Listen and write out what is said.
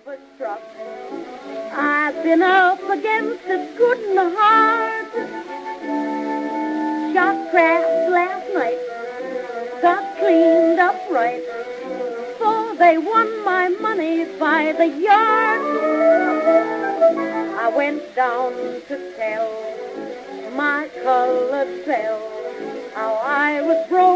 a truck. I've been up against it good and hard. Shot crabs last night, got cleaned up right. So they won my money by the yard. I went down to tell my colored belle how I was broke